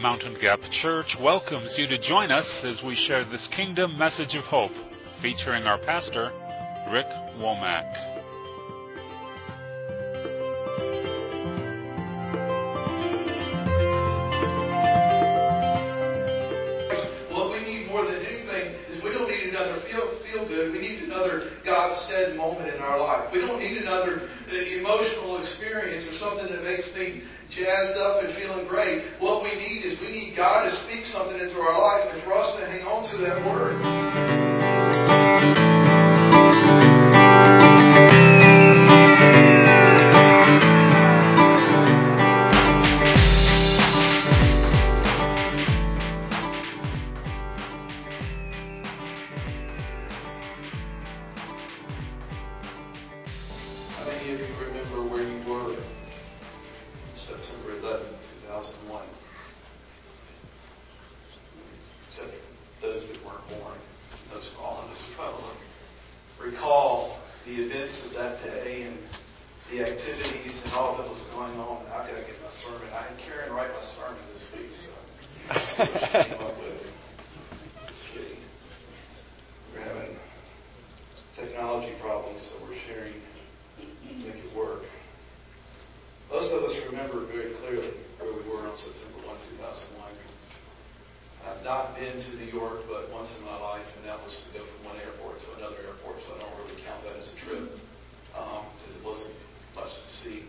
Mountain Gap Church welcomes you to join us as we share this kingdom message of hope, featuring our pastor, Rick Womack. What we need more than anything is we don't need another feel good. We need another God said moment in our life. We don't need another emotional experience or something that makes me jazzed up and feeling great. What we need is we need God to speak something into our life and for us to hang on to that word. How many of you remember where you were September 11, 2001? Except for those that weren't born. Those all of us probably recall the events of that day and the activities and all that was going on. I've got to get my sermon. I had Karen write my sermon this week, so let's see what she came up with. Just kidding. We're having technology problems, so we're sharing to make it work. Most of us remember very clearly where we were on September 1, 2001. I've not been to New York but once in my life, and that was to go from one airport to another airport, so I don't really count that as a trip because it wasn't much to see.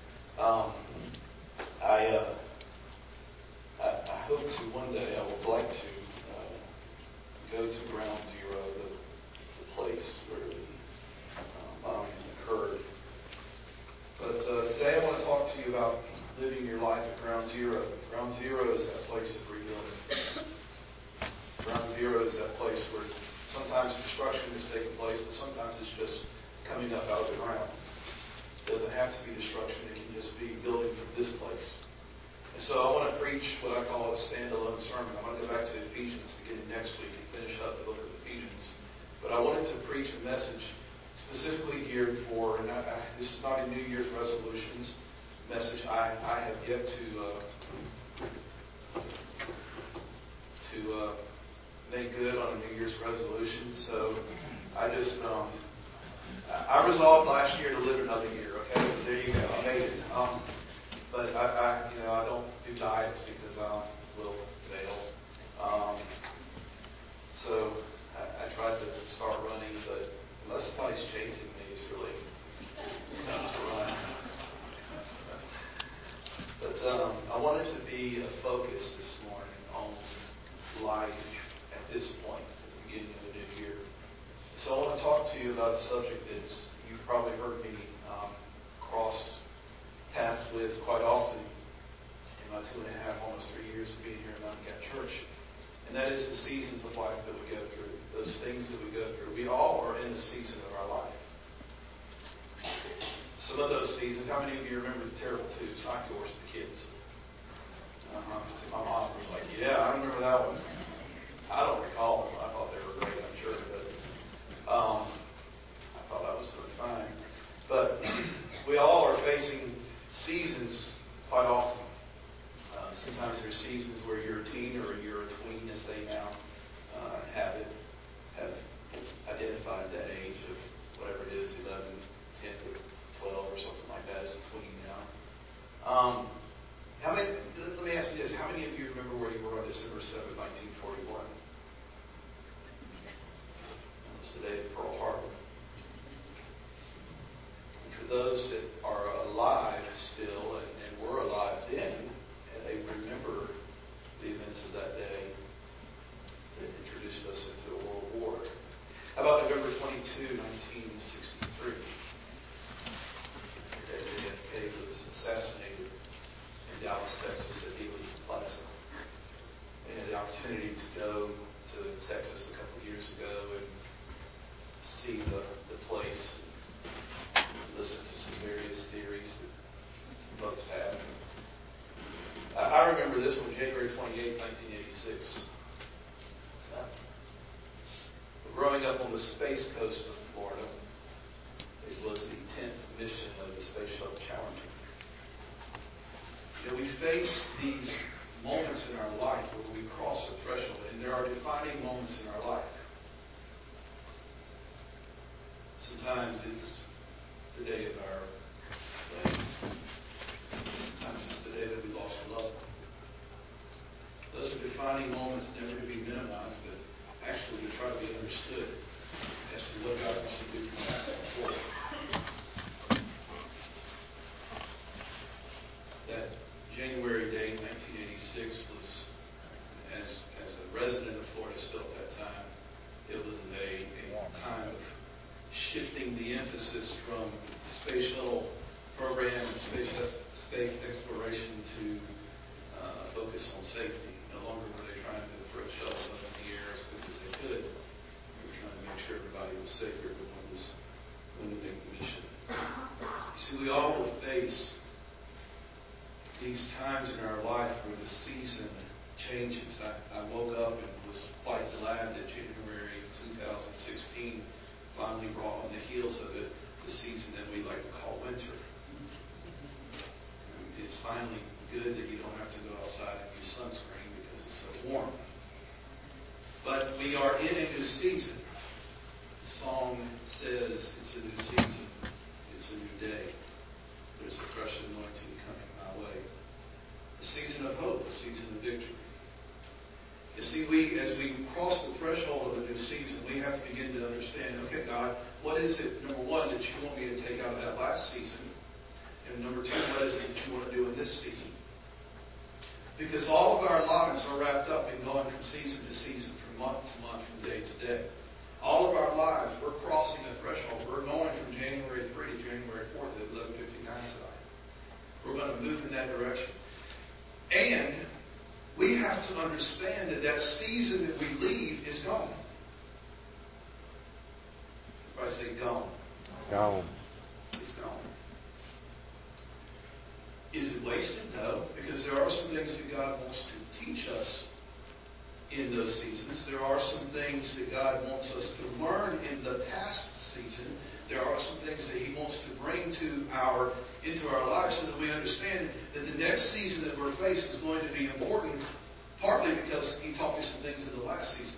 I hope to one day, I would like to go to Ground Zero, the place where the bombing occurred. But today I want to talk to you about living your life at Ground Zero. Ground Zero is that place of rebuilding. Ground Zero is that place where sometimes destruction is taking place, but sometimes it's just coming up out of the ground. It doesn't have to be destruction. It can just be building from this place. And so I want to preach what I call a standalone sermon. I'm going to go back to Ephesians beginning next week and finish up the book of Ephesians. But I wanted to preach a message specifically geared for, and this is not a New Year's resolutions message. I have yet to make good on a New Year's resolution. So I just I resolved last year to live another year. Okay, so there you go. I made it. But I don't do diets because I'm a little fail. So I tried to start running, but unless somebody's chasing me, it's really tough to run. But I wanted to be a focus this morning on life at this point, at the beginning of the new year. So I want to talk to you about a subject that you've probably heard me cross paths with quite often in my 2.5, almost 3 years of being here at Mountain Gap Church. And that is the seasons of life that we go through, those things that we go through. We all are in a season of our life. Some of those seasons, how many of you remember the terrible twos? Not yours, the kids. My mom was like, yeah, I remember that one. I don't recall them. I thought they were great, I'm sure, but I thought I was doing fine. But we all are facing seasons quite often. Sometimes there's seasons where you're a teen or you're a tween, as they now have identified that age of whatever it is, 11, 10, 12 or something like that as a tween now. Let me ask you this. How many of you remember where you were on December 7, 1941? That was the day of Pearl Harbor. And for those that are alive still and were alive then, and they remember the events of that day that introduced us into a world war. How about November 22, 1963? The day JFK was assassinated in Dallas, Texas at Ely Plaza. We had the opportunity to go to Texas a couple of years ago and see the place, listen to some various theories that some folks have. I remember this one, January 28, 1986. Growing up on the Space Coast of Florida, it was the 10th mission of the Space Shuttle Challenger. We face these moments in our life where we cross a threshold, and there are defining moments in our life. Sometimes it's the day of our wedding. Sometimes it's the day that we lost a loved one. Those are defining moments, never to be minimized, but actually to try to be understood as to what God wants to do from that point forward. That January date, 1986, was, as a resident of Florida still at that time, it was a time of shifting the emphasis from the space shuttle program and space exploration to focus on safety. No longer were they trying to throw shuttles up in the air as quick as they could. They were trying to make sure everybody was safe. Everyone was going to make the mission. You see, we all will face these times in our life where the season changes. I woke up and was quite glad that January of 2016 finally brought on the heels of it the season that we like to call winter. It's finally good that you don't have to go outside and use sunscreen because it's so warm. But we are in a new season. The song says it's a new season. It's a new day. There's a fresh anointing coming my way. A season of hope, a season of victory. You see, as we cross the threshold of a new season, we have to begin to understand, okay, God, what is it, number one, that you want me to take out of that last season? And number two, what is it that you want to do in this season? Because all of our lives are wrapped up in going from season to season, from month to month, from day to day. All of our lives, we're crossing a threshold. We're going from January 3 to January 4th at 11:59 side. We're going to move in that direction. And we have to understand that that season that we leave is gone. If I say gone. Gone. It's gone. Is it wasted? No, because there are some things that God wants to teach us in those seasons. There are some things that God wants us to learn in the past season. There are some things that He wants to bring into our lives so that we understand that the next season that we're facing is going to be important, partly because He taught me some things in the last season.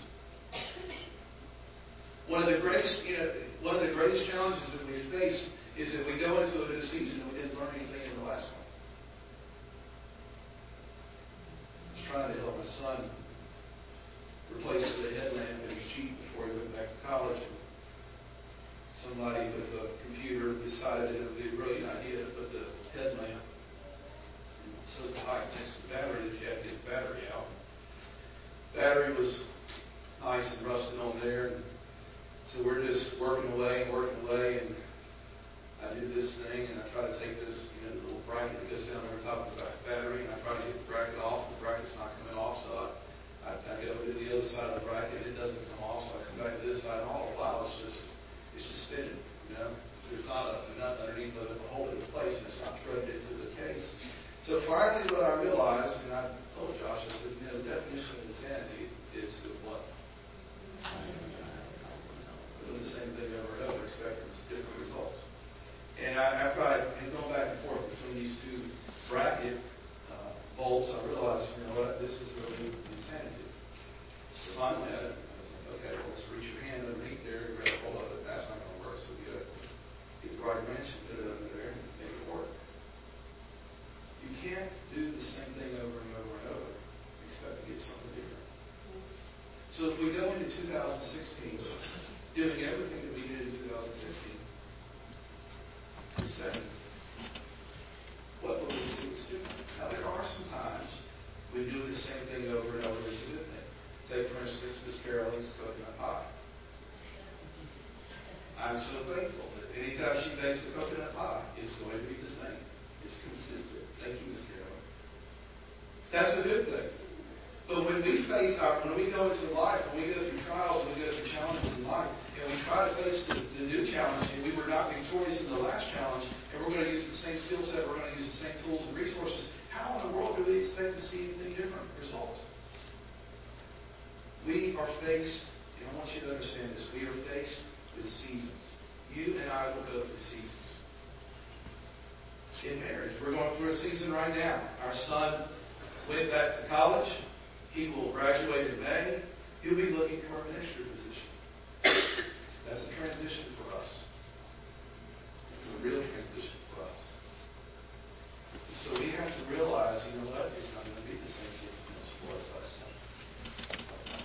One of the greatest challenges that we face is that we go into a new season and we didn't learn anything in the last one. I was trying to help my son replace the headlamp in his Jeep before he went back to college. And somebody with a computer decided that it would be a brilliant idea to put the headlamp so tight next to the battery that you had to get the battery out. The battery was nice and rusted on there. And so we're just working away, and I did this thing, and I try to take this little bracket that goes down over top of the battery, and I try to get the bracket off. The bracket's not coming off, so I go to the other side of the bracket. It doesn't come off, so I come back to this side. And all the while, it's just spinning. So there's not a nut underneath of it to hold it in place, and it's not threaded into the case. So finally, what I realized, and I told Josh, I said, the definition of insanity is to what? Doing the same thing over and over, expecting different results. And after I had gone back and forth between these two bracket bolts, I realized, this is really insanity. So finally, I was like, okay, well, let's reach your hand underneath there and grab hold of it. That's not going to work, so we got to get the right wrench and put it under there and make it work. You can't do the same thing over and over and over and expect to get something different. So if we go into 2016, doing everything that we did in 2015, the same, what will we see that's different? Now, there are some times we do the same thing over and over. It's a good thing. Take, for instance, Miss Carolyn's coconut pie. I'm so thankful that anytime she makes a coconut pie, it's going to be the same. It's consistent. Thank you, Miss Carolyn. That's a good thing. But when we go into life, when we go through trials, when we go through challenges in life, and we try to face the new challenge, and we were not victorious in the last challenge, and we're going to use the same skill set, we're going to use the same tools and resources, how in the world do we expect to see anything different results? We are faced, and I want you to understand this, we are faced with seasons. You and I will go through seasons. In marriage, we're going through a season right now. Our son went back to college. He will graduate in May. He'll be looking for a ministry position. That's a transition for us. It's a real transition for us. So we have to realize, you know what? It's not going to be the same 6 months for us last time.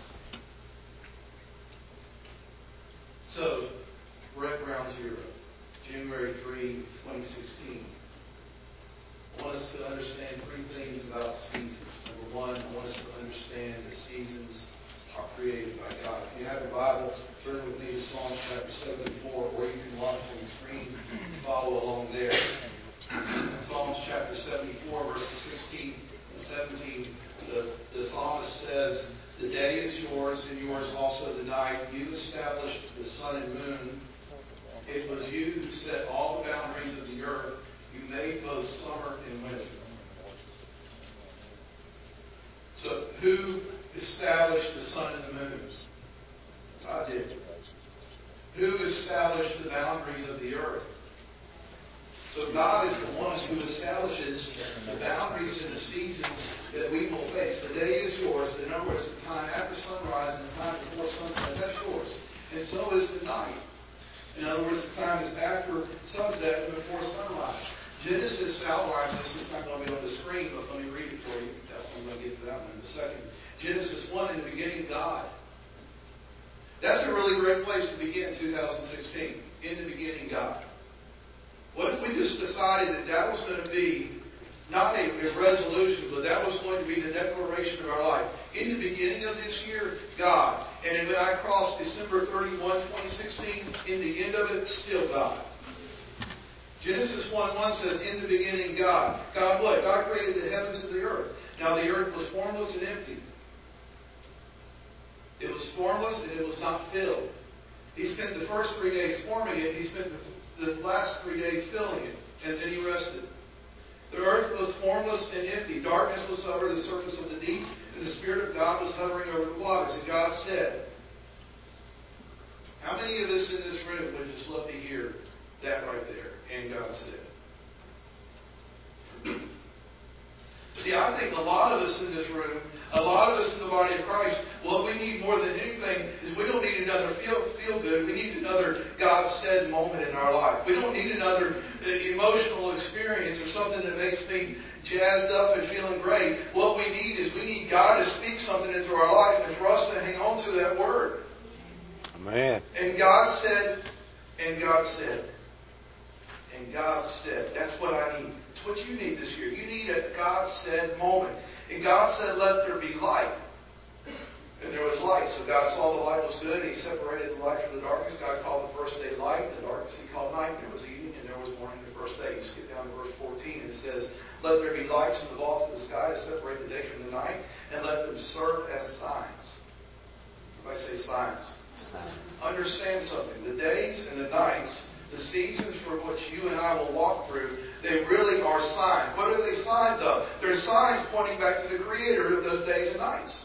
So, we're at ground zero. January 3, 2016. I want us to understand 3 things about seasons. Number 1, I want us to understand that seasons are created by God. If you have your Bible, turn with me to Psalms chapter 74, or you can watch on the screen and follow along there. Psalms chapter 74, verses 16 and 17, the psalmist says, "The day is yours, and yours also the night. You established the sun and moon. It was you who set all the boundaries of the earth. You made both summer and winter." So, who established the sun and the moon? God did. Who established the boundaries of the earth? So God is the one who establishes the boundaries and the seasons that we will face. The day is yours. In other words, the time after sunrise and the time before sunset, that's yours. And so is the night. In other words, the time is after sunset and before sunrise. Genesis outlines this. It's not going to be on the screen, but let me read it for you. I'm going to get to that one in a second. Genesis 1, in the beginning, God. That's a really great place to begin 2016. In the beginning, God. What if we just decided that that was going to be not a resolution, but that was going to be the declaration of our life? In the beginning of this year, God. And when I cross December 31, 2016, in the end of it, still God. Genesis 1:1 says, "In the beginning, God." God what? God created the heavens and the earth. Now the earth was formless and empty. It was formless and it was not filled. He spent the first 3 days forming it. He spent the last 3 days filling it. And then he rested. The earth was formless and empty. Darkness was over the surface of the deep, and the Spirit of God was hovering over the waters. And God said, how many of us in this room would just love to hear that right there? And God said. See, I think a lot of us in this room, a lot of us in the body of Christ, what we need more than anything is we don't need another feel good. We need another God said moment in our life. We don't need another emotional experience or something that makes me jazzed up and feeling great. What we need is we need God to speak something into our life and for us to hang on to that word. Amen. And God said, and God said. And God said, that's what I need. It's what you need this year. You need a God said moment. And God said, let there be light. And there was light. So God saw the light was good, and he separated the light from the darkness. God called the first day light, and the darkness he called night. And there was evening, and there was morning the first day. You skip down to verse 14, and it says, let there be lights in the vault of the sky to separate the day from the night, and let them serve as signs. Everybody say signs. Signs. Understand something. The days and the nights, the seasons for which you and I will walk through, they really are signs. What are they signs of? They're signs pointing back to the Creator of those days and nights.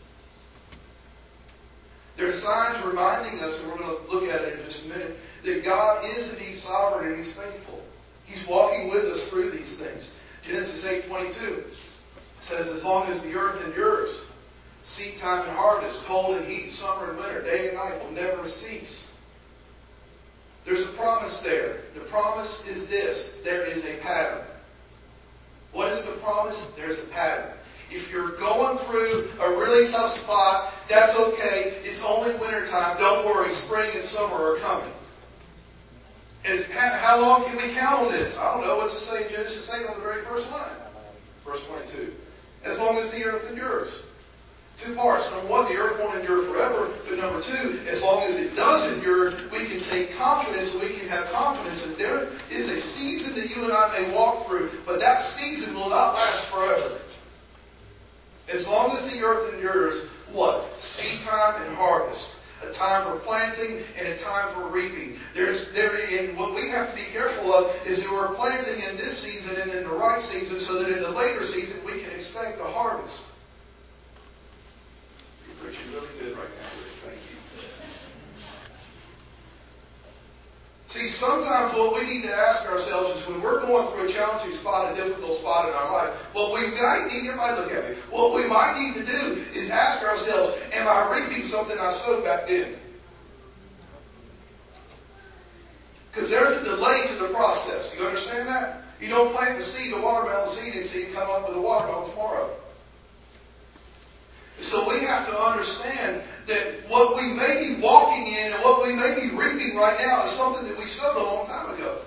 They're signs reminding us, and we're going to look at it in just a minute, that God is indeed sovereign and He's faithful. He's walking with us through these things. Genesis 8:22 says, as long as the earth endures, seed time and harvest, cold and heat, summer and winter, day and night will never cease. There's a promise there. The promise is this. There is a pattern. What is the promise? There's a pattern. If you're going through a really tough spot, that's okay. It's only wintertime. Don't worry. Spring and summer are coming. How long can we count on this? I don't know. What's it say in Genesis 8 on the very first line? Verse 22. As long as the earth endures. 2 parts. Number 1, the earth won't endure forever. But number 2, as long as it does endure, we can take confidence and we can have confidence that there is a season that you and I may walk through, but that season will not last forever. As long as the earth endures, what? Seed time and harvest. A time for planting and a time for reaping. And what we have to be careful of is that we're planting in this season and in the right season so that in the later season we can expect a harvest. You're preaching really good right now, Rick. Thank See, sometimes what we need to ask ourselves is when we're going through a challenging spot, a difficult spot in our life, what we might need, everybody look at me, what we might need to do is ask ourselves, am I reaping something I sowed back then? Because there's a delay to the process. You understand that? You don't plant the seed, the watermelon seed, and see it come up with a watermelon tomorrow. So we have to understand that what we may be walking in and what we may be reaping right now is something that we sowed a long time ago.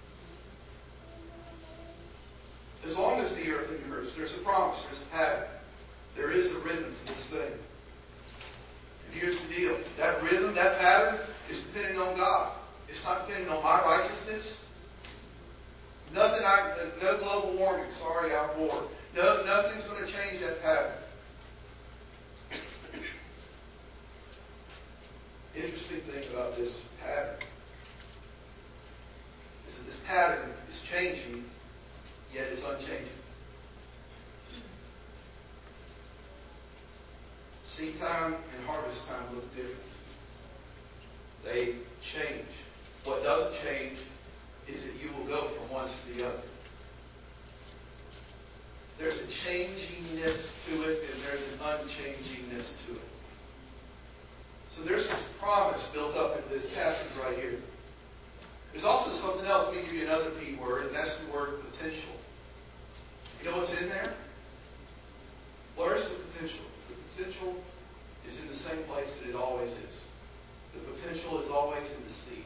As long as the earth endures, there's a promise, there's a pattern. There is a rhythm to this thing. And here's the deal. That rhythm, that pattern is dependent on God. It's not dependent on my righteousness. No global warming. Sorry, I'm bored. Nothing's going to change that pattern. Interesting thing about this pattern is that this pattern is changing, yet it's unchanging. Seed time and harvest time look different. They change. What doesn't change is that you will go from one to the other. There's a changingness to it, and there's an unchangingness to it. So there's this promise built up in this passage right here. There's also something else. Let me give you another P word, and that's the word potential. You know what's in there? Where's the potential? The potential is in the same place that it always is. The potential is always in the seed.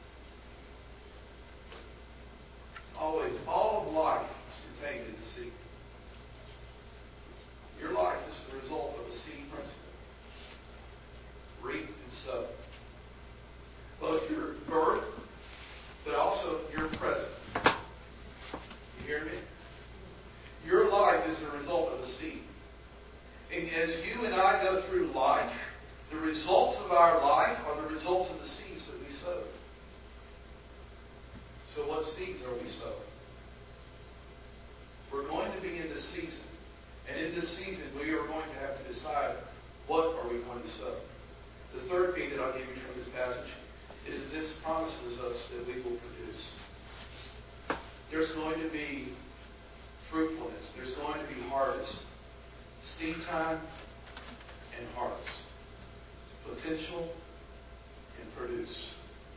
Always, all of life is contained in the seed. Your life is the result of a seed principle. Reap and sow. Both your birth, but also your present. You hear me? Your life is the result of a seed. And as you and I go through life, the results of our life are the results of the seeds that we sowed. So what seeds are we sowing? We're going to be in this season. And in this season, we are going to have to decide, what are we going to sow? The third P that I'll give you from this passage is that this promises us that we will produce. There's going to be fruitfulness. There's going to be harvest. Seed time and harvest. Potential and produce.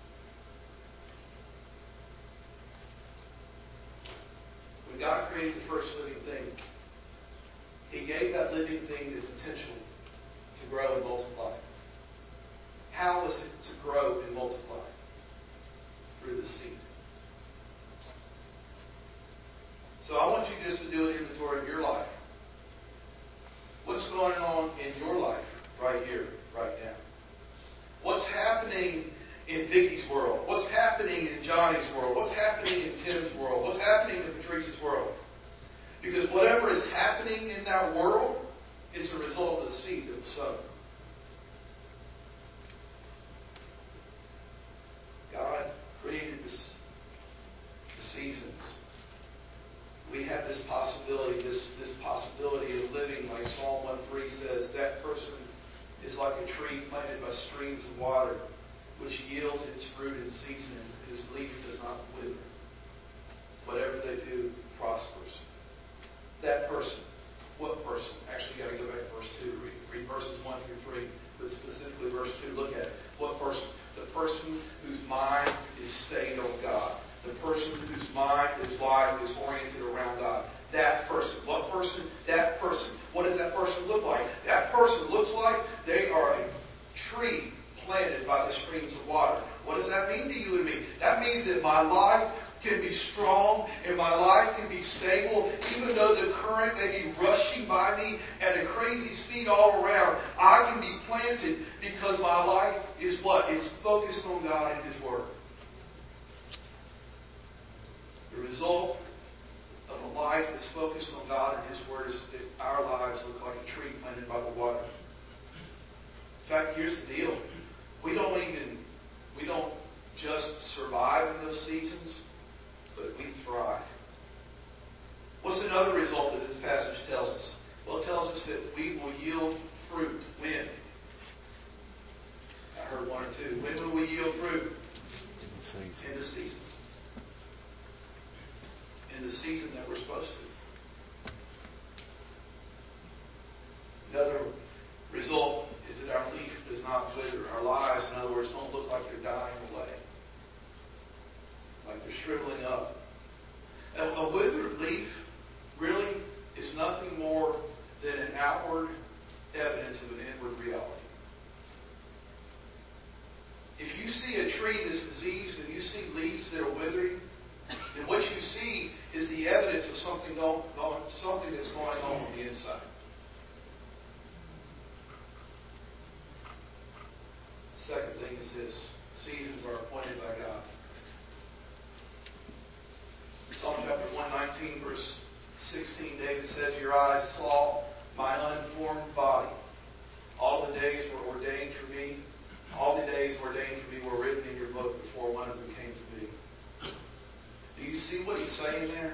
When God created the first living thing, He gave that living thing the potential to grow and multiply. How was it to grow and multiply? Through the seed. So I want you just to do an inventory of your life. What's going on in your life right here, right now? What's happening in Vicky's world? What's happening in Johnny's world? What's happening in Tim's world? What's happening in Patrice's world? Because whatever is happening in that world is a result of the seed that was sown. God created the seasons. We have this possibility, this possibility of living, like Psalm 1:3 says, that person is like a tree planted by streams of water, which yields its fruit in season, whose leaf does not wither. Whatever they do prospers. That person. What person? Actually, you got to go back to verse 2 to read verses 1 through 3, but specifically verse 2. Look at it. What person? The person whose mind is stayed on God. The person whose mind, his life is oriented around God. That person. What person? That person. What does that person look like? That person looks like they are a tree planted by the streams of water. What does that mean to you and me? That means that my life can be strong and my life can be stable, even though the current may be rushing by me at a crazy speed all around. I can be planted because my life is what? It's focused on God and His Word. The result of a life that's focused on God and His Word is that our lives look like a tree planted by the water. In fact, here's the deal. We don't just survive in those seasons, but we thrive. What's another result that this passage tells us? Well, it tells us that we will yield fruit. When? I heard one or two. When will we yield fruit? In the season. In the season that we're supposed to. Another result is that our leaf does not wither. Our lives, in other words, don't look like they're dying away. Like they're shriveling up. A withered leaf really is nothing more than an outward evidence of an inward reality. If you see a tree that's diseased and you see leaves that are withering, then what you see is the evidence of something that's going on the inside. Second thing is this. Seasons are appointed by God. Psalm chapter 119, verse 16, David says, "Your eyes saw my unformed body. All the days were ordained for me. All the days ordained for me were written in your book before one of them came to be." Do you see what he's saying there?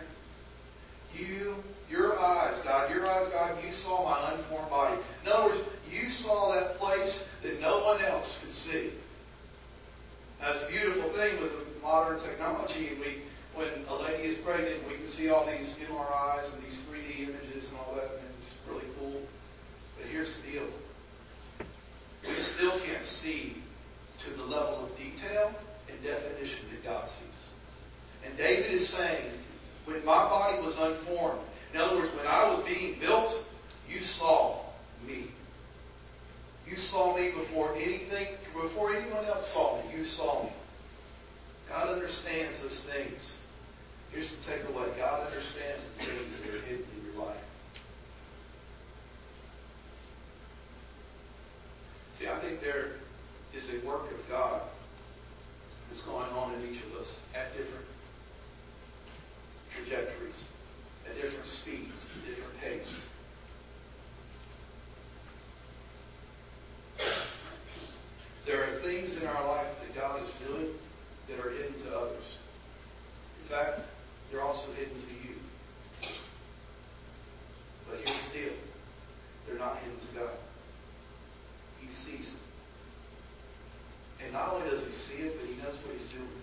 Your eyes, God, you saw my unformed body. In other words, you saw that place that no one else could see. That's a beautiful thing with modern technology. And when a lady is pregnant, we can see all these MRIs and these 3D images and all that, and it's really cool. But here's the deal. We still can't see to the level of detail and definition that God sees. And David is saying, when my body was unformed, in other words, when I was being built, you saw me. You saw me before anyone else saw me. You saw me. God understands those things. Here's the takeaway. God understands the things that are hidden in your life. See, I think there is a work of God that's going on in each of us at different trajectories, at different speeds, at different pace. There are things in our life that God is doing that are hidden to others. In fact, they're also hidden to you. But here's the deal. They're not hidden to God. He sees them. And not only does he see it, but he knows what he's doing.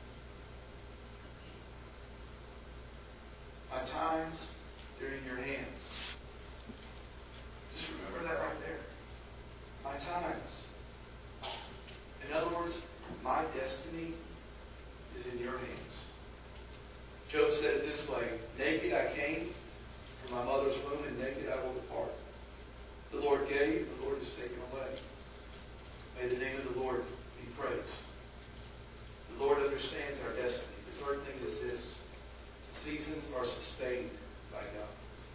My times, they're in your hands. Just remember that right there. My times. In other words, my destiny is in your hands. Job said it this way, "Naked I came from my mother's womb, and naked I will depart. The Lord gave, the Lord has taken away. May the name of the Lord be praised." The Lord understands our destiny. The third thing is this. Seasons are sustained by God.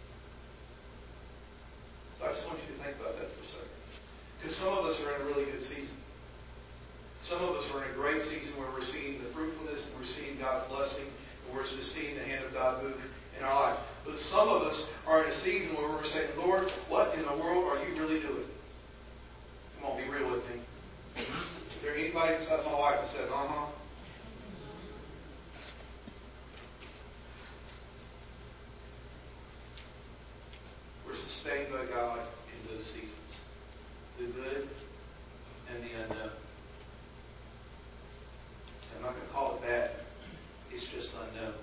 So I just want you to think about that for a second. Because some of us are in a really good season. Some of us are in a great season where we're seeing the fruitfulness and we're seeing God's blessing and we're just seeing the hand of God move in our life. But some of us are in a season where we're saying, "Lord, what in the world are you really doing?" Come on, be real with me. Is there anybody besides my wife that says, "Uh-huh"? We're sustained by God in those seasons. The good and the unknown. I'm not going to call it bad. It's just unknown.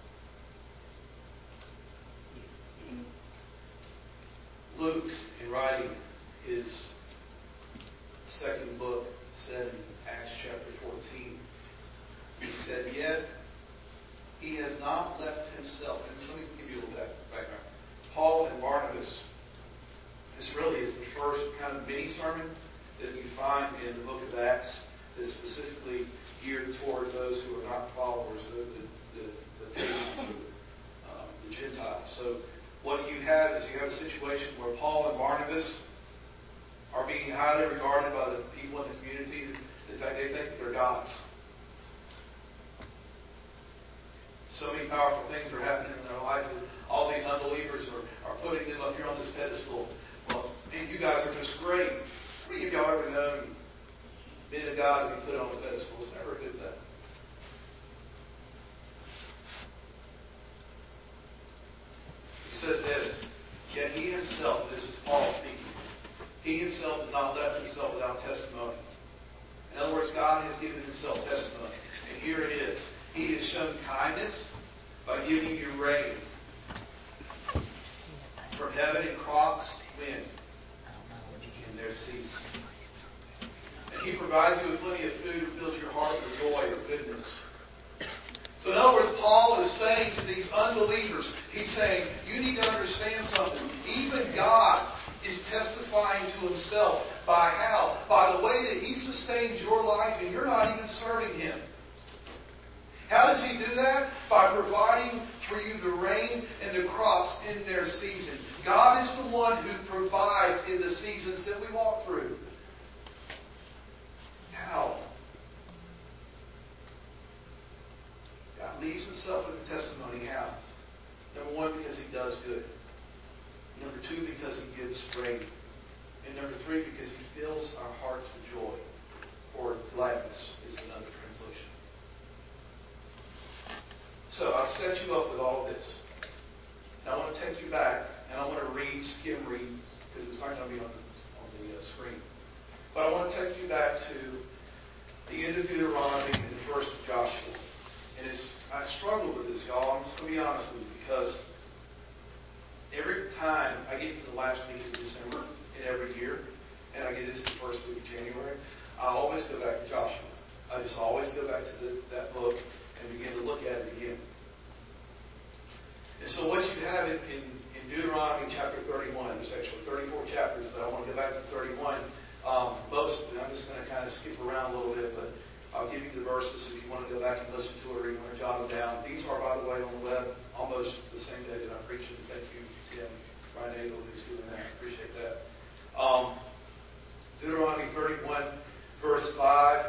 Luke, in writing his second book, said in Acts chapter 14, he said, "Yet he has not left himself." And let me give you a little background. Paul and Barnabas, this really is the first kind of mini sermon that you find in the book of Acts that's specifically geared toward those who are not followers, the pagans, the Gentiles. So what you have is you have a situation where Paul and Barnabas are being highly regarded by the people in the community. In fact, they think they're gods. So many powerful things are happening in their life that all these unbelievers are putting them up here on this pedestal. Well, man, you guys are just great. How many of y'all ever known men of God to be put on a pedestal? It's never a good thing. He says this, "Yet he himself," this is Paul speaking, "he himself has not left himself without testimony." In other words, God has given himself testimony. And here it is. He has shown kindness by giving you rain from heaven and crops wind in their season. And He provides you with plenty of food and fills your heart with joy or goodness. So in other words, Paul is saying to these unbelievers, he's saying, you need to understand something. Even God is testifying to Himself by how? By the way that He sustains your life and you're not even serving Him. How does He do that? By providing for you the rain and the crops in their season. God is the one who provides in the seasons that we walk through. How? God leaves Himself with a testimony. How? Number one, because He does good. Number two, because He gives rain. And number three, because He fills our hearts with joy. Or gladness is another translation. So I've set you up with all of this. Now I want to take you back, and I want to skim read, because it's not going to be on the screen. But I want to take you back to the end of Deuteronomy and the first of Joshua. And I struggle with this, y'all. I'm just going to be honest with you, because every time I get to the last week of December in every year, and I get into the first week of January, I always go back to Joshua. I just always go back to that book and begin to look at it again. And so what you have in Deuteronomy chapter 31, there's actually 34 chapters, but I want to go back to 31. I'm just going to kind of skip around a little bit, but I'll give you the verses if you want to go back and listen to it or you want to jot them down. These are, by the way, on the web almost the same day that I'm preaching. Thank you, Tim, Ryan Abel, who's doing that. I appreciate that. Deuteronomy 31, verse 5.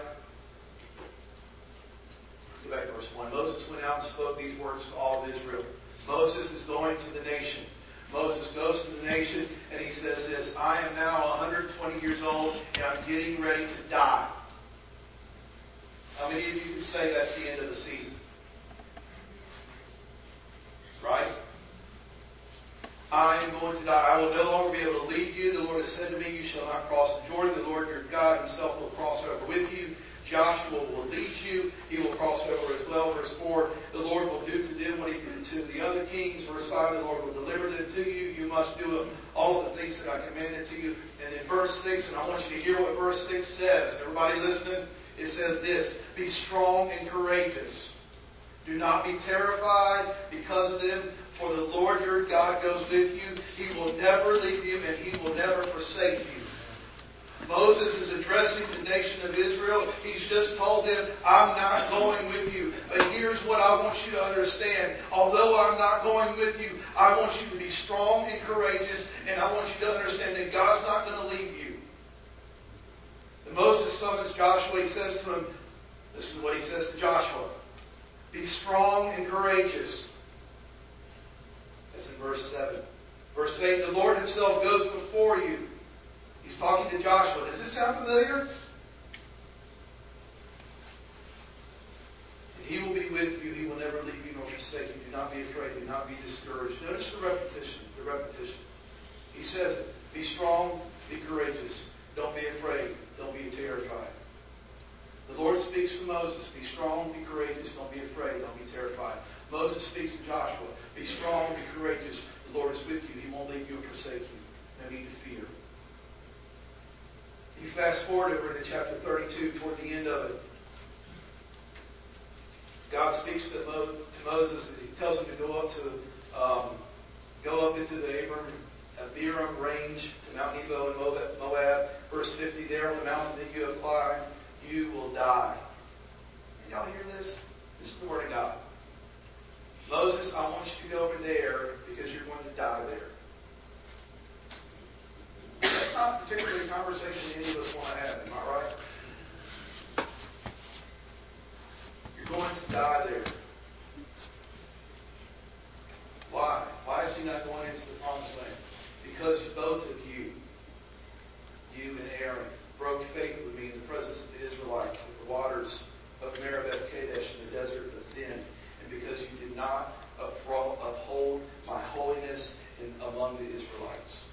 Go back to verse 1. Moses went out and spoke these words to all of Israel. Moses is going to the nation. Moses goes to the nation and he says this, I am now 120 years old and I'm getting ready to die. How many of you can say that's the end of the season? Right? I am going to die. I will no longer be able to lead you. The Lord has said to me, you shall not cross the Jordan. The Lord your God Himself will cross over with you. Joshua will lead you. He will cross over as well. Verse 4, the Lord will do to them what He did to the other kings. Verse 5, the Lord will deliver them to you. You must do all of the things that I commanded to you. And then verse 6, and I want you to hear what verse 6 says. Everybody listening? It says this, be strong and courageous. Do not be terrified because of them, for the Lord your God goes with you. He will never leave you and He will never forsake you. Moses is addressing the nation of Israel. He's just told them, I'm not going with you. But here's what I want you to understand. Although I'm not going with you, I want you to be strong and courageous. And I want you to understand that God's not going to leave you. And Moses summons Joshua. He says to him, this is what he says to Joshua. Be strong and courageous. That's in verse 7. Verse 8, the Lord Himself goes before you. He's talking to Joshua. Does this sound familiar? And He will be with you. He will never leave you nor forsake you. Do not be afraid. Do not be discouraged. Notice the repetition. The repetition. He says it. Be strong. Be courageous. Don't be afraid. Don't be terrified. The Lord speaks to Moses. Be strong. Be courageous. Don't be afraid. Don't be terrified. Moses speaks to Joshua. Be strong. Be courageous. The Lord is with you. He won't leave you or forsake you. No need to fear. You fast forward over to chapter 32, toward the end of it. God speaks to Moses. He tells him to go up into the Abiram range to Mount Nebo in Moab. Verse 50, there on the mountain that you have climbed, you will die. Can y'all hear this? This is the Word of God. Moses, I want you to go over there because you're going to die there. That's not particularly a conversation any of us want to have, am I right? You're going to die there. Why? Why is he not going into the promised land? Because both of you and Aaron, broke faith with me in the presence of the Israelites at the waters of Meribah Kadesh in the desert of Zin, and because you did not uphold my holiness among the Israelites.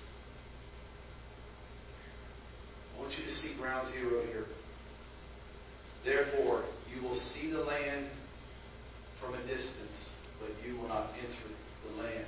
I want you to see ground zero here. Therefore, you will see the land from a distance, but you will not enter the land.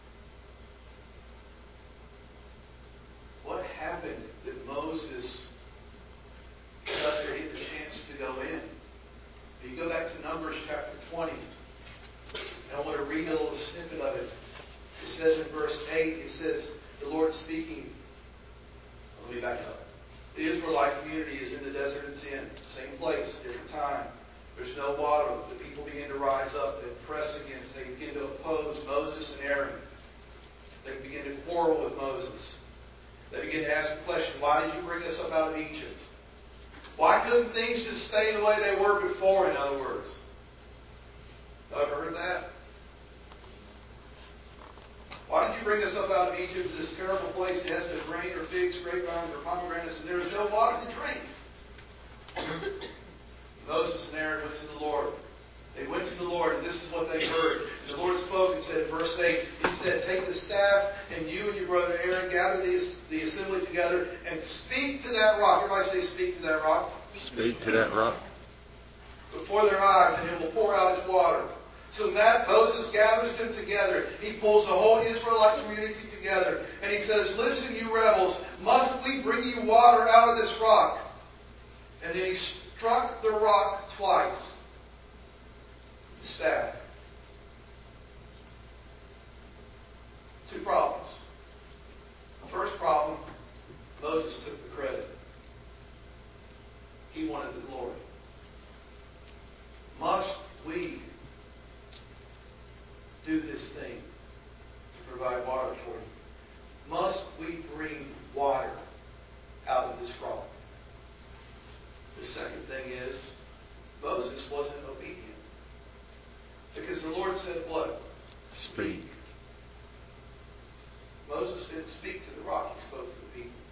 What happened that Moses doesn't get the chance to go in? You go back to Numbers chapter 20. And I want to read a little snippet of it. It says in verse 8, it says, the Lord speaking. Let me back up. The Israelite community is in the desert of Sin. Same place, different time. There's no water. The people begin to rise up. They press against. They begin to oppose Moses and Aaron. They begin to quarrel with Moses. They begin to ask the question, why did you bring us up out of Egypt? Why couldn't things just stay the way they were before, in other words? Have you ever heard that? Why did you bring us up out of Egypt to this terrible place that has no grain or figs, grapevines, or pomegranates, and there is no water to drink? Moses and Aaron went to the Lord. They went to the Lord, and this is what they heard. And the Lord spoke and said in verse 8, He said, take the staff, and you and your brother Aaron gather the assembly together, and speak to that rock. Everybody say, speak to that rock. Speak to that rock. Before their eyes, and it will pour out its water. So Moses gathers them together. He pulls the whole Israelite community together. And he says, listen, you rebels, must we bring you water out of this rock? And then he struck the rock twice. The staff. Two problems. The first problem, Moses took the credit. He wanted the glory. Must we do this thing to provide water for you? Must we bring water out of this rock? The second thing is, Moses wasn't obedient. Because the Lord said what? Speak. Moses didn't speak to the rock, he spoke to the people.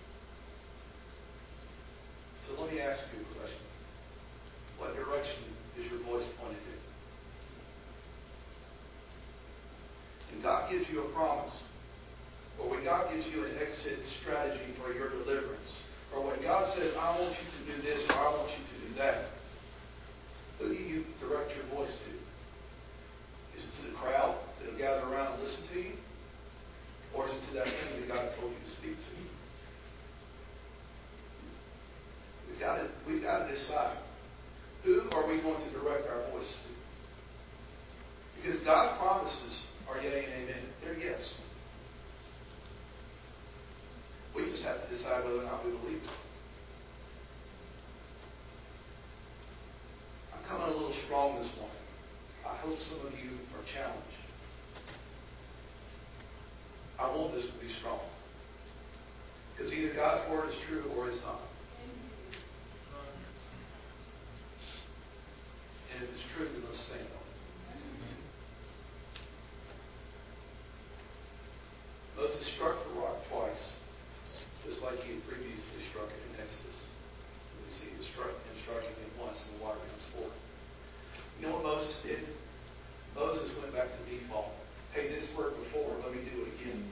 So let me ask you a question. What direction is your voice pointed in? And God gives you a promise, or when God gives you an exit strategy for your deliverance, or when God says, I want you to do this, or I want you to do that, who do you direct your voice to? Is it to the crowd that will gather around and listen to you? Or is it to that thing that God told you to speak to? We've got to decide. Who are we going to direct our voice to? Because God's promises are yea and amen. They're yes. We just have to decide whether or not we believe it. I'm coming a little strong this morning. I hope some of you are challenged. I want this to be strong. Because either God's word is true or it's not. And if it's true, then let's stand on it. Moses struck the rock twice, just like he had previously struck it in Exodus. We see him striking it once and the water comes forth. You know what Moses did? Moses went back to default. Hey, this worked before, let me do it again.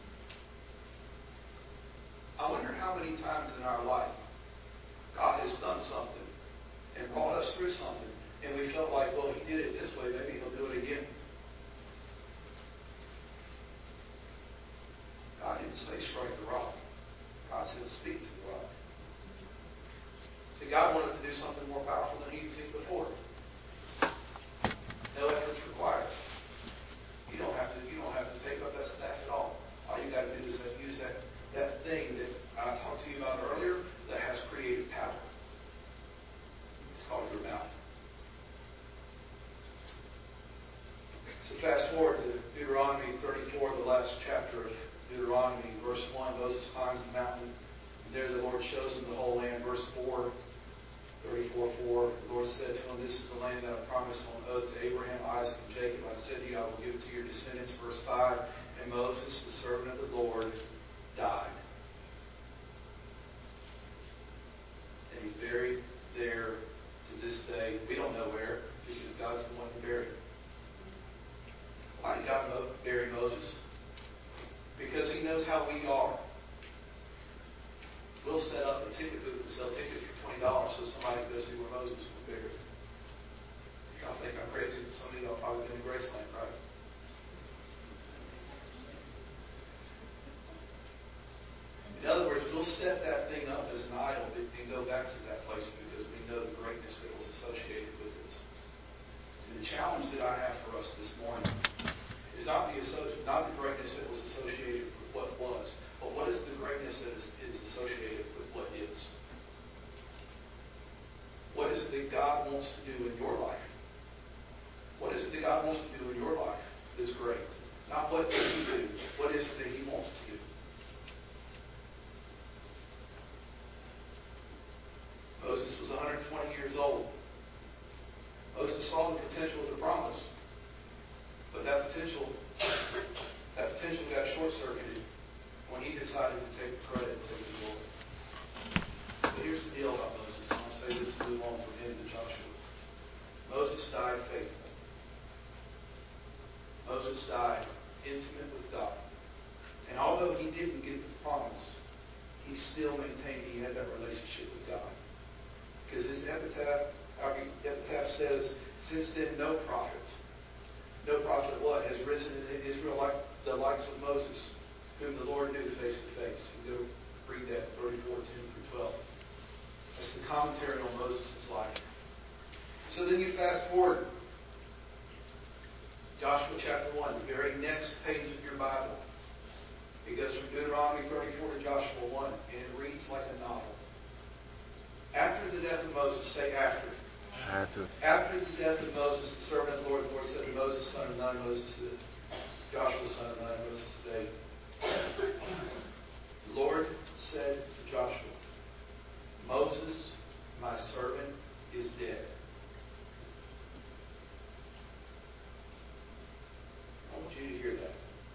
I wonder how many times in our life God has done something and brought us through something, and we felt like, well, He did it this way, maybe He'll do it again. God didn't say strike the rock. God said speak to the rock. See, God wanted to do something more powerful than He'd seen before. No efforts required. You don't have to take up that staff at all. All you got to do is use that thing that I talked to you about earlier that has creative power. It's called your mouth. So fast forward to Deuteronomy 34, the last chapter of Deuteronomy, verse 1. Moses climbs the mountain, and there the Lord shows him the whole land. Verse 4, 34:4. The Lord said to him, this is the land that I promised on oath to Abraham, Isaac, and Jacob. I said to you, I will give it to your descendants. Verse 5. And Moses, the servant of the Lord, died. And he's buried there to this day. We don't know where, because God's the one who buried him. Why did God bury Moses? Because He knows how we are. We'll set up a ticket booth and sell tickets for $20 so somebody can go see where Moses was buried. Y'all think I'm crazy, but some of y'all probably been to Graceland, right? In other words, we'll set that thing up as an idol and go back to that place because we know the greatness that was associated with it. And the challenge that I have for us this morning is not the greatness that was associated with what was, but what is the greatness that is associated with what is. What is it that God wants to do in your life? What is it that God wants to do in your life that's great? Not what can He do. What is it that He wants to do? Moses was 120 years old. Moses saw the potential of the promise. But that potential got short-circuited when he decided to take the credit and take the glory. But here's the deal about Moses. And I'll say this to move on from him to Joshua. Moses died faithful. Moses died intimate with God. And although he didn't get the promise, he still maintained he had that relationship with God. Because his epitaph says, since then no prophet what? Has risen in Israel like the likes of Moses, whom the Lord knew face to face. You go read that, 34:10-12. That's the commentary on Moses' life. So then you fast forward. Joshua chapter 1, the very next page of your Bible. It goes from Deuteronomy 34 to Joshua 1, and it reads like a novel. After the death of Moses, say after. After the death of Moses, the servant of the Lord said to Moses, son of Nun, Moses said, Joshua, son of Nun, Moses said, the Lord said to Joshua, Moses, my servant, is dead. I want you to hear that.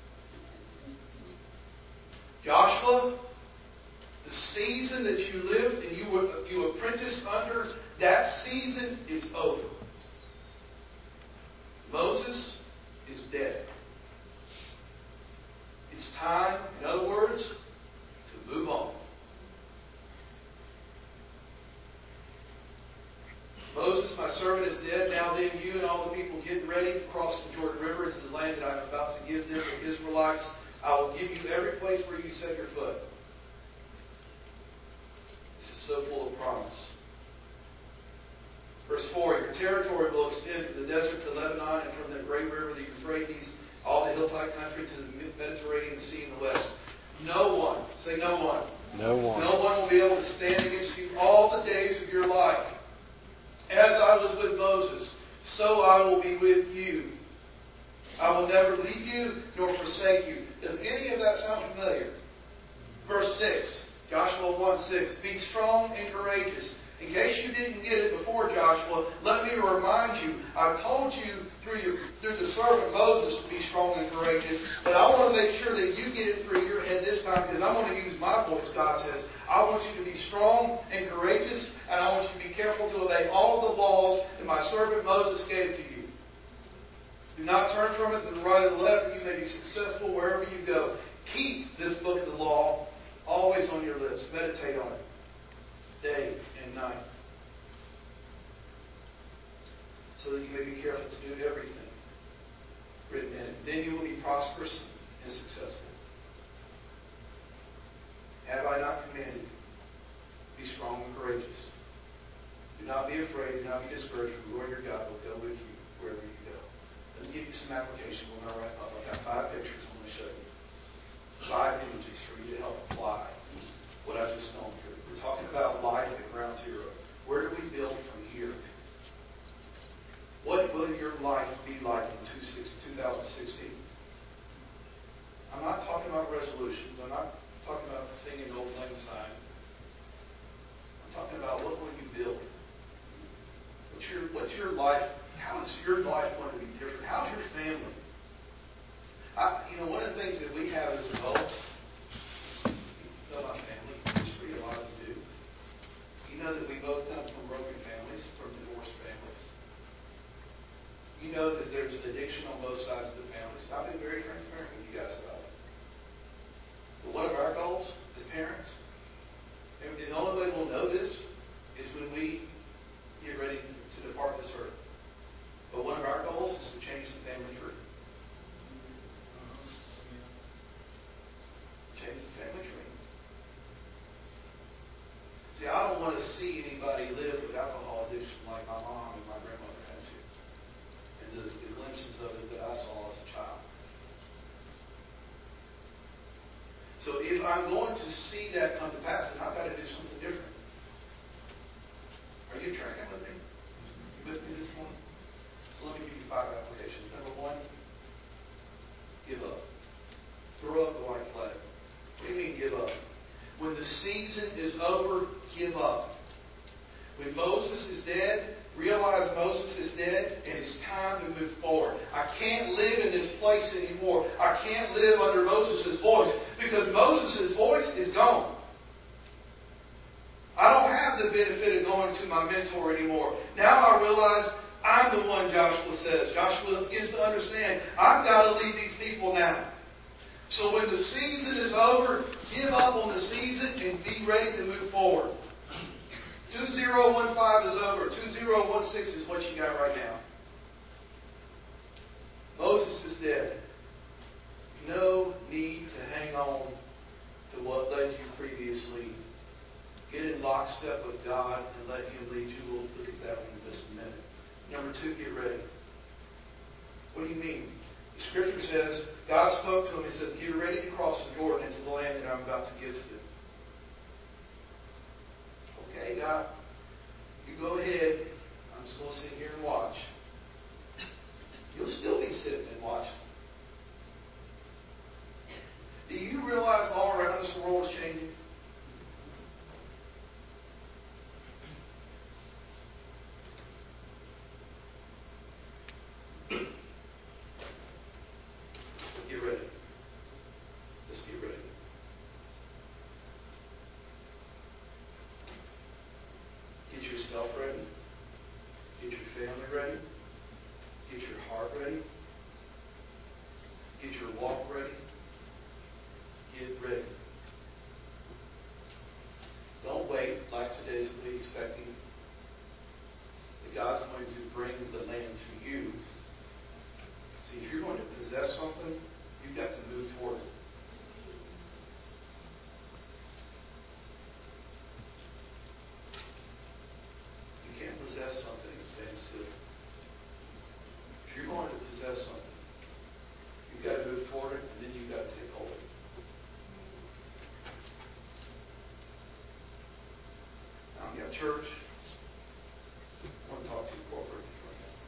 Joshua, the season that you lived and you apprenticed under, that season is over. Moses is dead. It's time, in other words, to move on. Moses, my servant, is dead. Now then, you and all the people get ready to cross the Jordan River into the land that I'm about to give them, the Israelites. I will give you every place where you set your foot. This is so full of promise. Verse 4, your territory will extend from the desert to Lebanon and from the great river, the Euphrates, all the hillside country to the Mediterranean Sea in the west. No one, say no one. No one. No one will be able to stand against you all the days of your life. As I was with Moses, so I will be with you. I will never leave you nor forsake you. Does any of that sound familiar? Verse 6, Joshua 1:6. Be strong and courageous. In case you didn't get it before, Joshua, let me remind you, I told you through the servant Moses to be strong and courageous, but I want to make sure that you get it through your head this time because I'm going to use my voice, God says. I want you to be strong and courageous, and I want you to be careful to obey all the laws that my servant Moses gave to you. Do not turn from it to the right or the left, that you may be successful wherever you go. Keep this book of the law always on your lips. Meditate on it day and night, so that you may be careful to do everything written in it. Then you will be prosperous and successful. Have I not commanded you? Be strong and courageous. Do not be afraid. Do not be discouraged. For the Lord your God will go with you wherever you go. Let me give you some application when I wrap up. I've got 5 pictures I'm going to show you. 5 images for you to help apply what I just known here. We're talking about life at Ground Zero. Where do we build from here? What will your life be like in 2016? I'm not talking about resolutions. I'm not talking about singing Old Lang Syne. I'm talking about what will you build? What's your life? How is your life going to be different? How's your family? One of the things that we have as adults, you know my family, which we a lot of do. You know that we both come from broken families, from divorced families. You know that there's addiction on both sides of the families. I've been very transparent with you guys about it. But one of our goals as parents, and the only way we'll know this is when we get ready to depart this earth. But one of our goals is to change the family tree. Change the family tree. See, I don't want to see anybody live with alcohol addiction like my mom and my grandmother had to. And the glimpses of it that I saw as a child. So if I'm going to see that come to pass, then I've got to do something different. Are you tracking with me? You with me this morning? So let me give you 5 applications. Number 1, give up. Throw up the white flag. What do you mean give up? When the season is over, give up. When Moses is dead, realize Moses is dead and it's time to move forward. I can't live in this place anymore. I can't live under Moses' voice because Moses' voice is gone. I don't have the benefit of going to my mentor anymore. Now I realize I'm the one, Joshua says. Joshua begins to understand, I've got to lead these people now. So when the season is over, give up on the season and be ready to move forward. 2015 is over. 2016 is what you got right now. Moses is dead. No need to hang on to what led you previously. Get in lockstep with God and let Him lead you. We'll look at that one in just a minute. Number 2, get ready. What do you mean? The Scripture says, God spoke to him. He says, get ready to cross the Jordan into the land that I'm about to give to them. Okay, God, you go ahead. I'm just going to sit here and watch. You'll still be sitting and watching. Do you realize all around us the world is changing? Get ready. Just get ready. Get yourself ready. Get your family ready. Get your heart ready. Get your walk ready. Get ready. Don't wait lackadaisically expecting that God's going to bring the land to you. See, if you're going to possess something, you've got to move toward it. You can't possess something and stand still. If you're going to possess something, you've got to move toward it, and then you've got to take hold. Now, we have church. I want to talk to you corporately right now.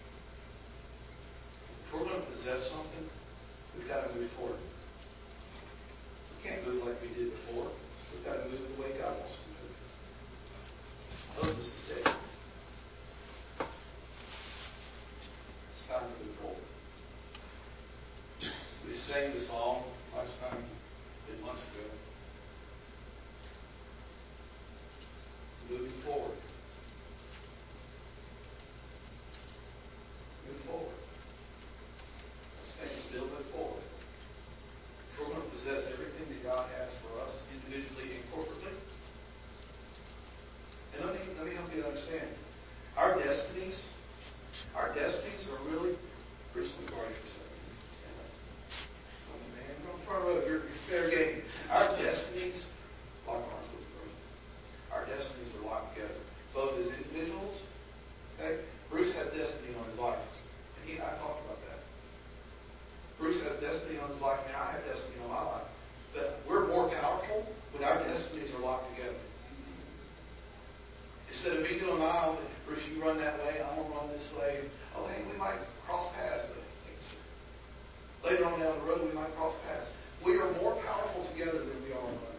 If we're going to possess something, we've got to move forward. We can't move like we did before. We've got to move the way God wants to move. Moses is dead. It's time to move forward. We sang the song last time, 8 months ago. Moving forward. Move forward. Stand still, move forward. If we're going to possess everything that God has for us, individually and corporately, and let me help you understand. Our destinies are really, Bruce, let me borrow you for a second. Oh man, you're on the front row. You're fair game. Our destinies, lock arms with me. Our destinies are locked together, both as individuals. Okay, Bruce has destiny on his life, and he and I talked about that. Bruce has destiny on his life, and I have destiny on my life. But we're more powerful when our destinies are locked together. Instead of me doing my own thing, Bruce, you run that way, I'm going to run this way. Oh, hey, we might cross paths, but later on down the road, we might cross paths. We are more powerful together than we are alone.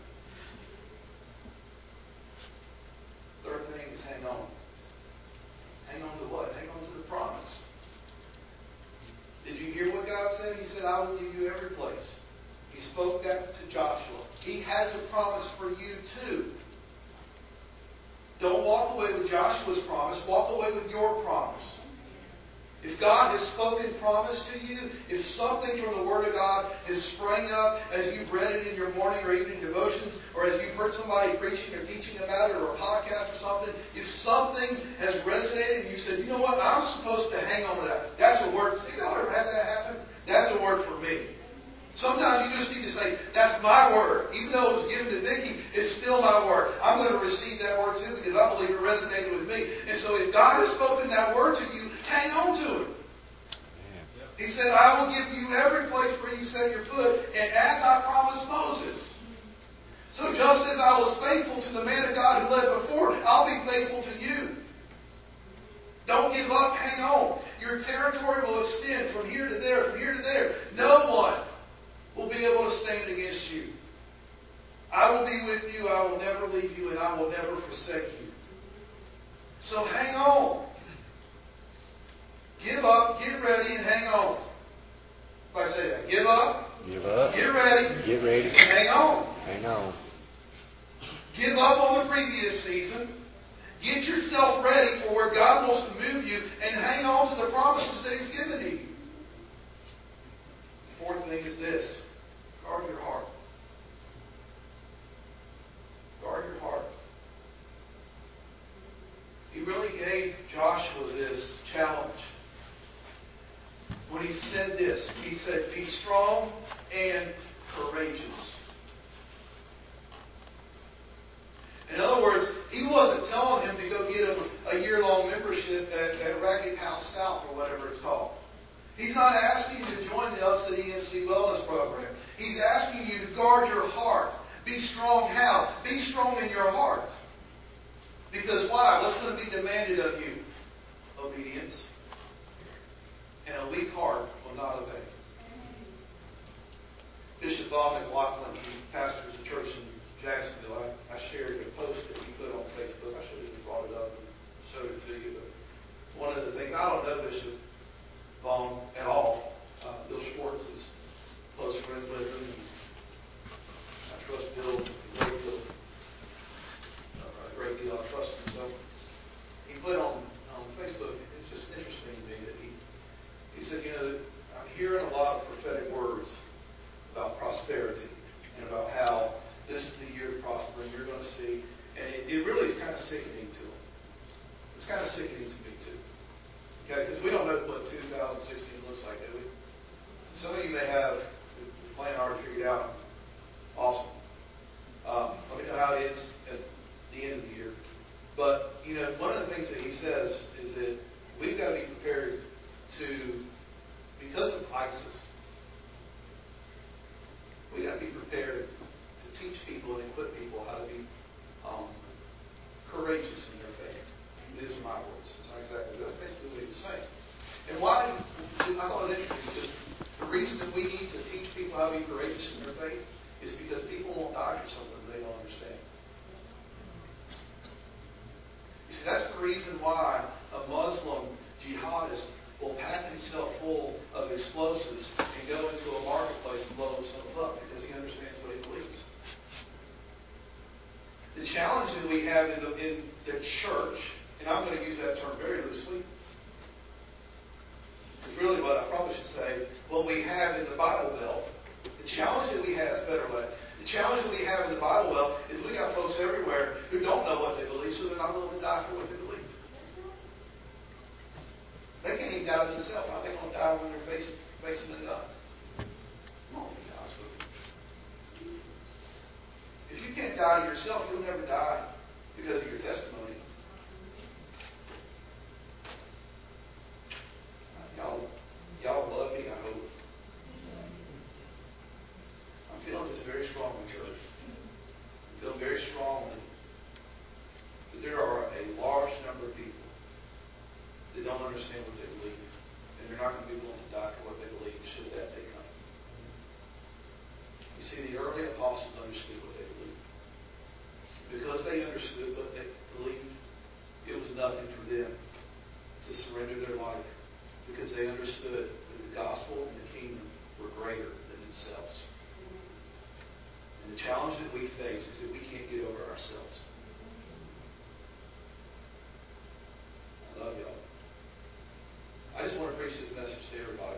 Third thing is hang on. Hang on to what? Hang on to the promise. Did you hear what God said? He said, I will give you every place. He spoke that to Joshua. He has a promise for you too. Don't walk away with Joshua's promise. Walk away with your promise. If God has spoken promise to you, if something from the Word of God has sprang up as you've read it in your morning or evening devotions, or as you've heard somebody preaching or teaching about it, or a podcast or something, if something has resonated and you said, you know what, I'm supposed to hang on to that. That's a word. Have y'all ever had that happen? That's a word for me. Sometimes you just need to say, that's my word. Even though it was given to Vicki, it's still my word. I'm going to receive that word too because I believe it resonated with me. And so if God has spoken that word to you, hang on to it. He said, I will give you every place where you set your foot, and as I promised Moses. So just as I was faithful to the man of God who led before, I'll be faithful to you. Don't give up, hang on. Your territory will extend from here to there, from here to there. No one will be able to stand against you. I will be with you, I will never leave you, and I will never forsake you. So hang on. Give up, get ready, and hang on. If I say that, give up, get ready, and hang on. Hang on. Give up on the previous season. Get yourself ready for where God wants to move you, and hang on to the promises that He's given to you. The fourth thing is this. Guard your heart. Guard your heart. He really gave Joshua this challenge when he said this. He said, be strong and courageous. In other words, he wasn't telling him to go get him a year-long membership at Ragged House South or whatever it's called. He's not asking you to join the Upset EMC Wellness Program. He's asking you to guard your heart. Be strong how? Be strong in your heart. Because why? What's going to be demanded of you? Obedience. And a weak heart will not obey. Bishop Bob McLaughlin, he pastors a church in Jacksonville. I shared a post that he put on Facebook. I should have just brought it up and showed it to you. But one of the things, I don't know Bishop Vaughn at all. Bill Schwartz is close friends with him. I trust Bill a great deal. I trust him. So he put on Facebook, it's just interesting to me that he said, I'm hearing a lot of prophetic words about prosperity and about how this is the year to prosper and you're going to see. And it really is kind of sickening to him. It's kind of sickening to me too. Okay, because we don't know what 2016 looks like, do we? Some of you may have the plan already figured out. Awesome. Let me know how it ends at the end of the year. But, one of the things that he says is that we've got to be prepared to, because of ISIS, we've got to be prepared to teach people and equip people how to be courageous in their faith. These are my words. It's not exactly, that's basically what he was saying. And why, I thought it interesting, because the reason that we need to teach people how to be courageous in their faith is because people won't die for something they don't understand. You see, that's the reason why a Muslim jihadist will pack himself full of explosives and go into a marketplace and blow himself up because he understands what he believes. The challenge that we have in the church, and I'm going to use that term very loosely, is really what I probably should say, what we have in the Bible Belt. The challenge that we have, better way, the challenge that we have in the Bible Belt is we got folks everywhere who don't know what they believe, so they're not willing to die for what they believe. They can't even die themselves. How are they going to die when they're facing the gun? Come on, be honest with you. If you can't die to yourself, you'll never die because of your testimony. Y'all love me, I hope. I'm feeling this very strongly, church. I feel very strongly that there are a large number of people that don't understand what they believe, and they're not going to be willing to die for what they believe should that day come. You see, the early apostles understood what they believed. Because they understood what they believed, it was nothing for them to surrender their life, because they understood that the gospel and the kingdom were greater than themselves. And the challenge that we face is that we can't get over ourselves. I love y'all. I just want to to everybody.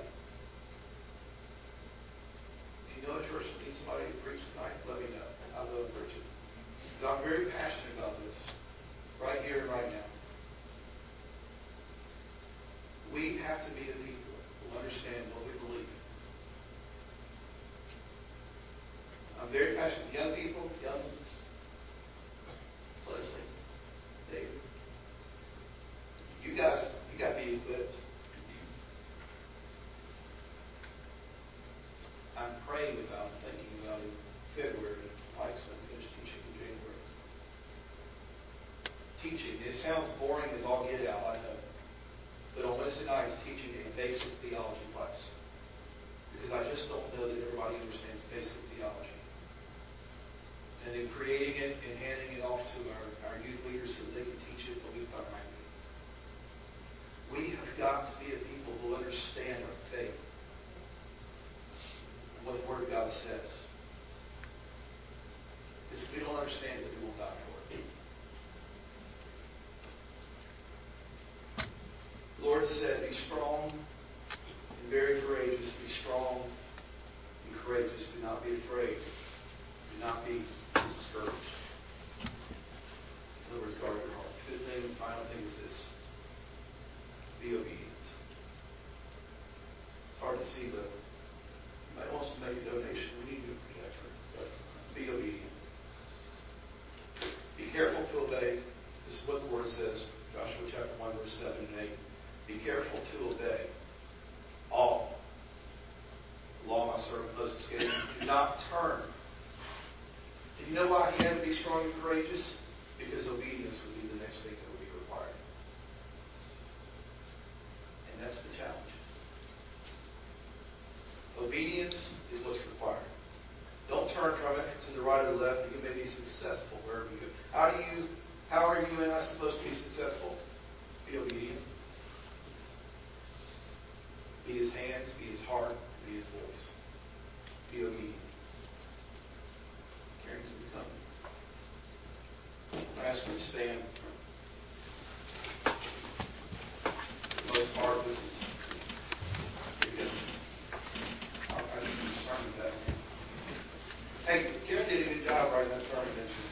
If you know a church that needs somebody to preach tonight, let me know. I love preaching. Because I'm very passionate about this, right here and right now. We have to be a people who understand what we believe. I'm very passionate. Young people, young Leslie, David. You got to be equipped. I'm praying about, thinking about in February. Mike's going to finish teaching in January. Teaching. It sounds boring as all get out, I know. But on Wednesday night, he's teaching a basic theology class. Because I just don't know that everybody understands basic theology. And then creating it and handing it off to our youth leaders so that they can teach it a week behind me. We have got to be a people who understand our faith and what the Word of God says. Because if we don't understand it, we will die for it. The Lord said, be strong and very courageous. Be strong and courageous. Do not be afraid. Do not be discouraged. In other words, guard your heart. Fifth thing and final thing is this. Be obedient. It's hard to see you might want us to make a donation. We need a new projector. But be obedient. Be careful to obey. This is what the Word says. Joshua chapter 1, verse 7 and 8. Be careful to obey all the law my servant Moses gave you. Do not turn. Do you know why he had to be strong and courageous? Because obedience would be the next thing that would be required. And that's the challenge. Obedience is what's required. Don't turn from it to the right or the left, that you may be successful wherever you go. How are you and I supposed to be successful? Be obedient. Be his hands, be his heart, be his voice. Be obedient. Caring to become. I ask you to stand. For the most part, this is I think the sermon that. Hey, Kim did a good job writing that sermon, didn't she?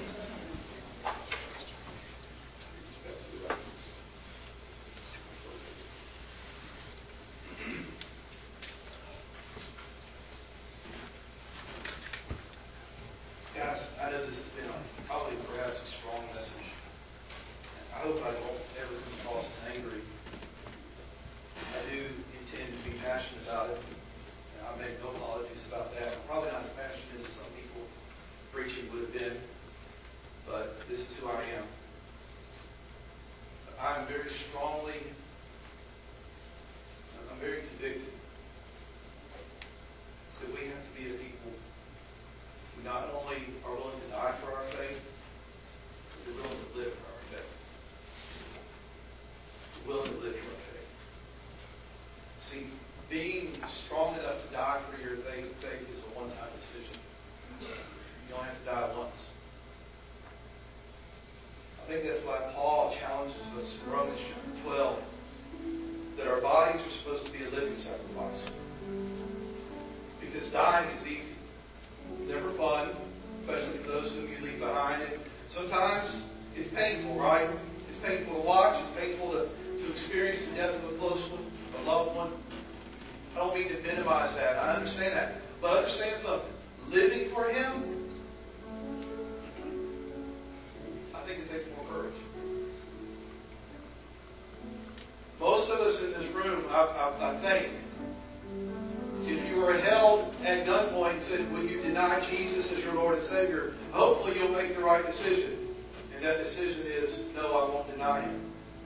Guys, I know this has been probably perhaps a strong message. I hope I don't ever come across as angry. I do intend to be passionate about it. And I make no apologies about that. I'm probably not as passionate as some people preaching would have been. But this is who I am. I'm very convicted that we have to be a people who not only are willing to die for our faith, but they're willing to live for our faith. We're willing to live for our faith. See, being strong enough to die for your faith is a one-time decision. You don't have to die once. I think that's why Paul challenges us in Romans chapter 12 that our bodies are supposed to be a living sacrifice. Because dying is easy. It's never fun, especially for those whom you leave behind. And sometimes it's painful, right? It's painful to watch. It's painful to experience the death of a close one, a loved one. I don't mean to minimize that. I understand that. But understand something. Living for Him, I think it takes more courage. Most of us in this room, I think, if you were held at gunpoint and said, will you deny Jesus as your Lord and Savior, hopefully you'll make the right decision. And that decision is, no, I won't deny Him.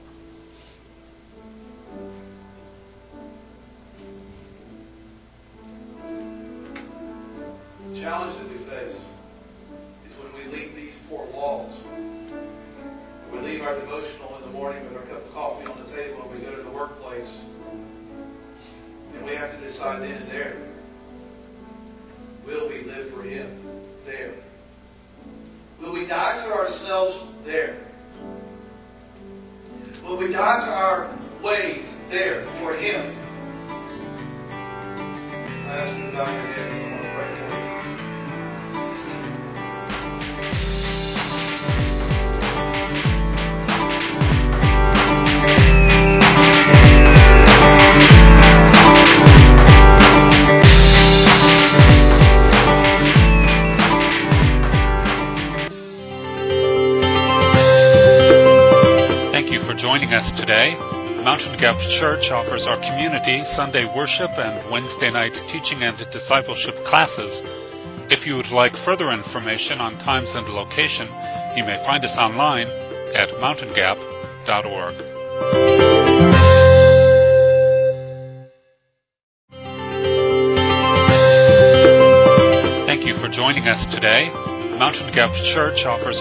The challenge that we face is when we leave these four walls. We leave our devotional in the morning with our cup of coffee on the table and we go to the workplace. And we have to decide then and there, will we live for Him there? Will we die to ourselves there? Will we die to our ways there for Him? to bow your heads. I want to pray for you. Thank you for joining us today. Mountain Gap Church offers our community Sunday worship and Wednesday night teaching and discipleship classes. If you would like further information on times and location, you may find us online at mountaingap.org. Thank you for joining us today. Mountain Gap Church offers